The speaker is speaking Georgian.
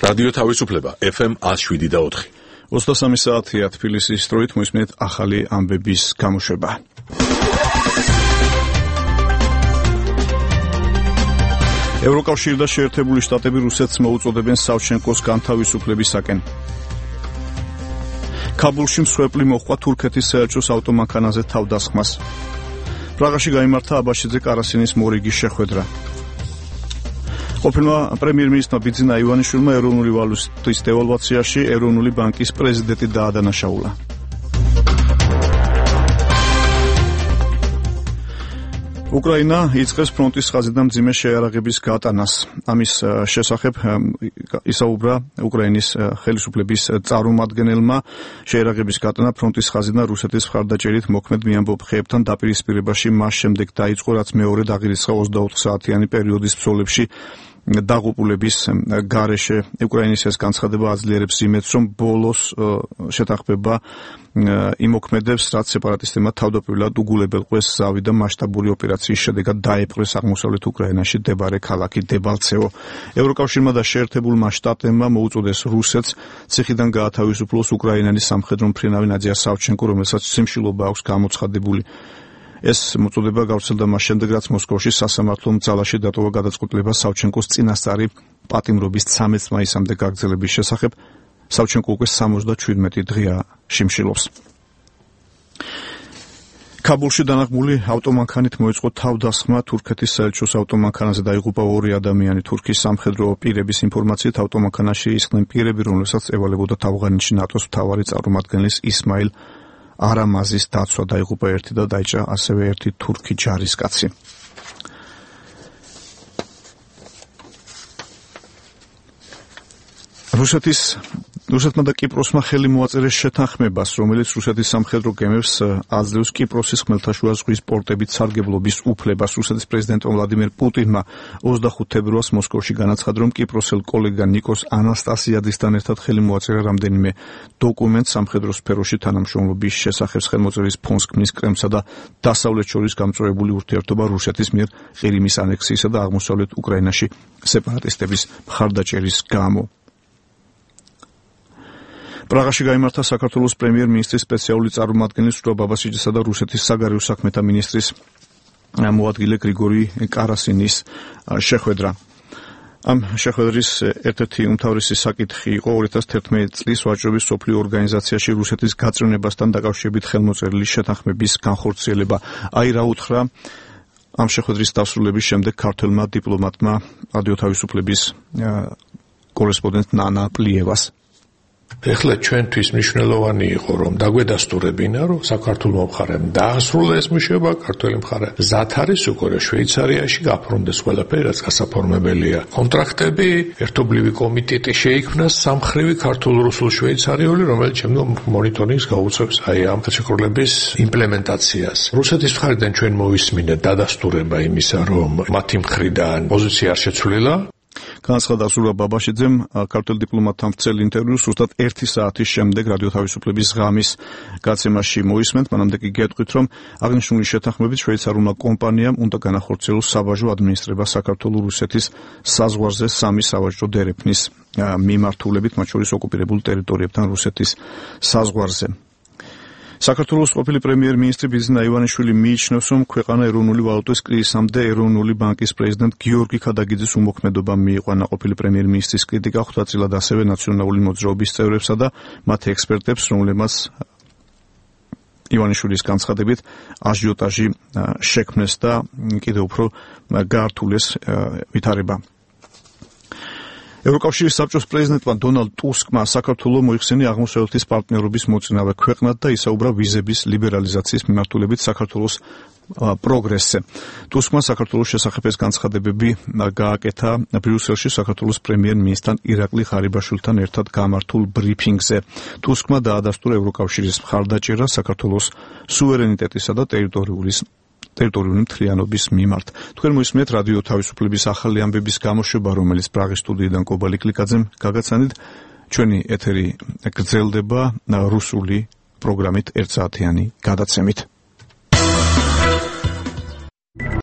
რადიო თავისუფლება FM 107.4. 23 საათია თბილისის დროით მოისმენთ ახალი ამბების გამოშვება. ევროკავშირი და შეერთებული შტატები რუსეთს მოუწოდებენ სავჩენკოს განთავისუფლებისაკენ. ქაბულში მსხვერპლი მოჰყვა თურქეთის საელჩოს ავტომანქანაზე თავდასხმას. პრაღაში გაიმართა აბაშიძე კარასინის მორიგის შეხვედრა. ყოფილმა პრემიერ-მინისტრმა ბიძინა ივანიშვილმა ეროვნული ვალუტის დევალვაციაში ეროვნული ბანკის პრეზიდენტი დაადანაშაულა. უკრაინა იწყებს ფრონტის ხაზიდან მძიმე შეიარაღების გატანას. ამის შესახებ ისაუბრა უკრაინის ხელისუფლების წარმომადგენელმა. შეიარაღების გატანა ფრონტის ხაზიდან რუსეთის მხარდაჭერით მოქმედ მეამბობხეებთან დაპირისპირებაში მას შემდეგ დაიწყო, რაც მეორე დაღირიცხა 24 საათიანი პერიოდის ბრძოლებში დაღუპულების გარეშე. უკრაინის ეს განცხადება აძლიერებს იმედს, რომ ბოლოს შეთანხმება იმოქმედებს, რაც სეპარატისტებმა თავდაპირველად უგულებელყვეს ზავი და მასშტაბური ოპერაციის შედეგად დაიპყრეს აღმოსავლეთ უკრაინაში მდებარე ქალაქი დებალცევო. ევროკავშირმა და შეერთებულმა შტატებმა მოუწოდეს რუსეთს ციხიდან გაათავისუფლოს უკრაინელი სამხედრო მფრინავი ნადია სავჩენკო, რომელსაც სიმშილობა აქვს გამოცხადებული. ეს მოწოდება გავრცელდა მას შემდეგ, რაც მოსკოვში სასამართლომ ძალაში დატოვა გადაწყვეტილება სავჩენკოს წინასწარი პატიმრობის 13 მაისამდე გაგრძელების შესახებ. სავჩენკო უკვე 77 დღეა შიმშილობს. ქაბულში დანაღმული ავტომანქანით მოეწყო თავდასხმა. თურქეთის საელჩოს ავტომანქანაზე დაიღუპა 2 ადამიანი. თურქის სამხედრო პირების ინფორმაციით ავტომანქანაში ისხდნენ პირები, რომელსაც ევალებოდათ ავღანეთში ნატოს მთავარი წარმომადგენლის ისმაილ არამაზის დაცვა. დაიღუპა ერთი და დაიჭრა ასევე ერთი თურქი ჯარისკაცი. რუსეთმა და კიპროსმა ხელი მოაწერეს შეთანხმებას, რომელიც რუსეთის სამხედრო გემებს აძლევს კიპროსის ხმელთაშუა ზღვის პორტებით სარგებლობის უფლებას. რუსეთის პრეზიდენტმა ვლადიმერ პუტინმა 25 თებერვალს მოსკოვში განაცხადა, რომ კიპროსელ კოლეგა ნიკოს ანასტასიადისთან ერთად ხელი მოაწერა რამდენიმე დოკუმენტს სამხედრო სფეროში თანამშრომლობის შესახებ. ხელმოწერის ფონს ქმნის კრემლსა და დასავლეთს შორის გამწვავებული ურთიერთობა რუსეთის მიერ ყირიმის ანექსიისა და აღმოსავლეთ უკრაინაში სეპარატისტების მხარდაჭერის გამო. პრაღაში გაიმართა საქართველოს პრემიერ-მინისტრის სპეციალური წარმომადგენლის სურაბ აბასიძესა და რუსეთის საგარეო საქმეთა მინისტრის მოადგილე გრიგორი კარასინის შეხვედრა. ამ შეხვედრის ერთ-ერთი უმთავრესი საკითხი იყო 2011 წლის ვაჭრობის სოფლიო ორგანიზაციაში რუსეთის გაწევნებასთან დაკავშირებით ხელმოწერილი შეთანხმების განხორციელება. აი რა უთხრა ამ შეხვედრის დასრულების შემდეგ ქართველმა დიპლომატმა რადიო თავისუფლების კორესპონდენტ ნანა პლიევას. ეხლა ჩვენთვის მნიშვნელოვანი იყო, რომ დაგვედასტურებინა, რომ საქართველოს მხარემ დაასრულა ეს მუშაობა, ქართველი მხარე მზად არის უკვე შვეიცარიაში გაფორმდეს ყველაფერი, რაც გასაფორმებელია. კონტრაქტები, ერთობლივი კომიტეტი შეიქმნა სამხრივი ქართულ-რუსულ-შვეიცარიული, რომელიც შემდგომ მონიტორინგს გაუწევს აი ამ ხელშეკრულების იმპლემენტაციას. რუსეთის მხარიდან ჩვენ მოვისმინეთ დადასტურება იმისა, რომ მათი მხრიდან პოზიცია არ შეცვლილა. განაცხადა სურაბ აბაშიძემ ქართველ დიპლომატთან ვრცელ ინტერვიუს ზუსტად 1 საათის შემდეგ რადიო თავისუფლების ღამის გაცემაში მოისმენთ. მანამდე კი გეტყვით, რომ აღნიშნული შეთანხმებით შვეიცარიულმა კომპანიამ უნდა განახორციელოს საბაჟო ადმინისტრება საქართველოს-რუსეთის საზღვარზე 3 სავაჭრო დერეფნის მიმართულებით, მათ შორის ოკუპირებულ ტერიტორიებთან რუსეთის საზღვარზე. საქართველოს ყოფილი პრემიერ-მინისტრი ბიძინა ივანიშვილი მიიჩნევს, რომ ქვეყანა ეროვნული ვალუტის კრიზისამდე ეროვნული ბანკის პრეზიდენტ გიორგი ქადაგიძის უმოქმედობამ მიიყვანა. ყოფილი პრემიერ-მინისტრის კრიტიკა ხვდაწილად ასევე ნაციონალური მოძრაობის წევრებსა და მათ ექსპერტებს, რომლებმაც ივანიშვილის განცხადებით აჟიოტაჟი შექმნეს და კიდევ უფრო გაართულეს ვითარება. ევროკავშირის საბჭოს პრეზიდენტმა დონალდ ტუსკმა საქართველოს მოიხსენა აღმოსავლეთის პარტნიორობის მოწინავე ქვეყნად და ისაუბრა ვიზების ლიბერალიზაციის მიმართულებით საქართველოს პროგრესზე. ტუსკმა საქართველოს შესახებ ეს განცხადებები გააკეთა ბრიუსელში საქართველოს პრემიერ-მინისტრთან ირაკლი ღარიბაშვილთან ერთად გამართულ ბრიფინგზე. ტუსკმა დაადასტურა ევროკავშირის მხარდაჭერა საქართველოს სუვერენიტეტისა და ტერიტორიული მთლიანობის მიმართ. თქვენ მოისმენთ რადიო თავისუფლების ახალი ამბების გამოშვება, რომელიც პრაღის სტუდიიდან კობალი კლიკაძემ გაგაცანით. ჩვენი ეთერი გრძელდება რუსული პროგრამით 1 საათიანი გადაცემით.